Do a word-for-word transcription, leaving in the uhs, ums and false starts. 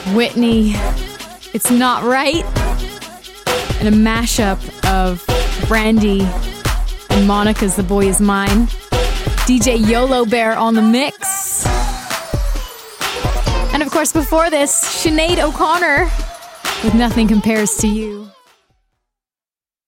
Whitney, It's Not Right, and a mashup of Brandy and Monica's The Boy Is Mine. D J YOLO Bear on the mix. And of course, before this, Sinead O'Connor with Nothing Compares to You.